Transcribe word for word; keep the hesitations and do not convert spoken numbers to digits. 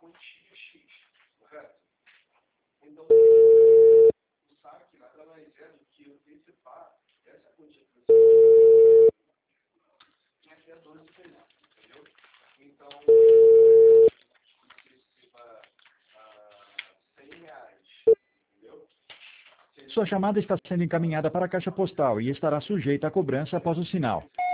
quantia X, correto? Então, o saque nada mais é do que antecipar essa quantia que você tem até doze vezes, entendeu? Então, antecipa cem reais, entendeu? Sua chamada está sendo encaminhada para a caixa postal e estará sujeita a cobrança após o sinal.